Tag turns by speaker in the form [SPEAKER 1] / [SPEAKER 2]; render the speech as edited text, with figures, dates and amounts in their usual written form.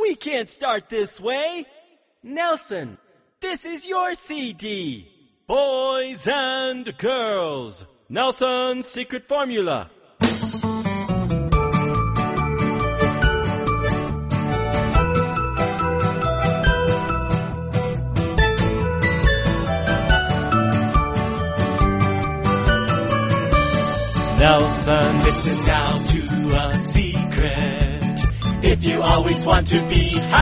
[SPEAKER 1] We can't start this way. Nelson, this is your CD. Boys and girls, Nelson's secret formula. Nelson, listen now to a secret. If you always want to be